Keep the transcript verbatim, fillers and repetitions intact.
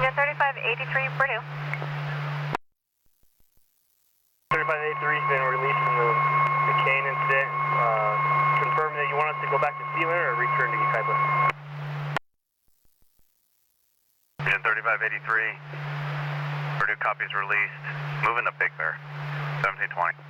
Vision thirty-five eighty-three, Purdue. thirty-five eighty-three has been released from the, the Kane incident. Uh, confirm that you want us to go back to Sealer or return to Yucaipa. Vision thirty-five eighty-three, Purdue copies released. Moving to Big Bear, seventeen twenty.